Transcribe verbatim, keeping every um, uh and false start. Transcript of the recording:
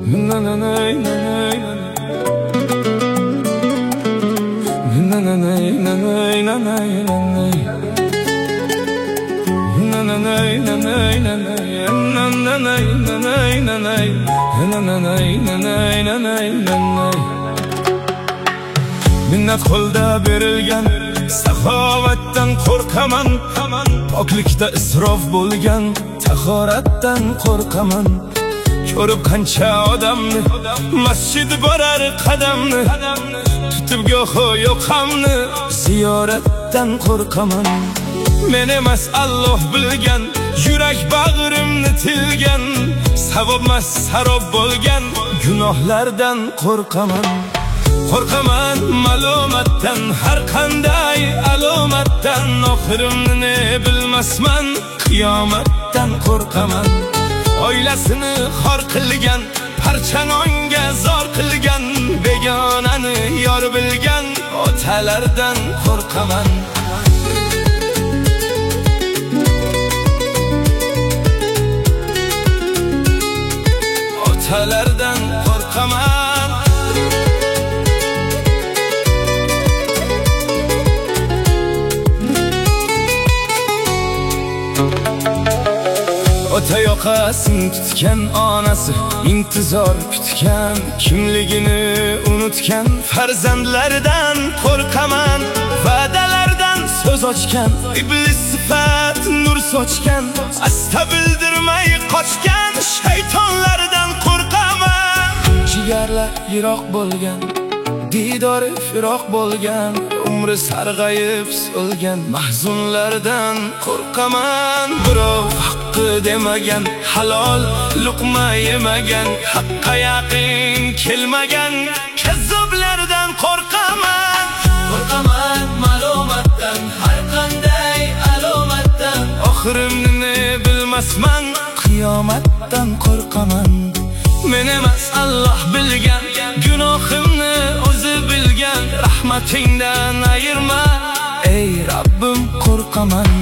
Minnat qo'lda berilgan saxovatdan qo'rqaman, poklikda isrof bo'lgan tahoratdan qo'rqaman. Ko'rib qancha odamni masjid borar qadamni, tutib go'ho yo'qamni ziyoratdan qo'rqaman. Men emas Alloh bilgan, yurak bag'rimni tilgan, savobmas sarob bo'lgan gunohlardan qo'rqaman. Qo'rqaman malomatdan, har qanday alomatdan, oxirimni ne bilmasman, qiyomatdan qo'rqaman. Oilasini xor qilgan, parchanonga zor qilgan, begonani yor bilgan otalardan qo'rqaman. Otalardan qo'rqaman. Ota yoqasini tutgan onasi, intizor kutgan, kimligini unutgan farzandlardan qo'rqaman. Va'dalardan so'z ochgan, iblis sifat nur sochgan, asta bildirmay qochgan shaytonlardan qo'rqaman. Jigarlar yiroq bo'lgan, didori firoq bo'lgan, umri sarg'ayib so'lgan mahzunlardan qo'rqaman. Birov haqqi demagan, halol luqma yemagan, haqqa yaqin kelmagan kazzoblardan qo'rqaman. Qo'rqaman malomatdan, har qanday alomatdan, oxirimni ne bilmasman, qiyomatdan qo'rqaman. Men emas Alloh bilgan, gunohimni o'zi bilgan, rahmatingdan ayirma ey Rabbim qo'rqaman.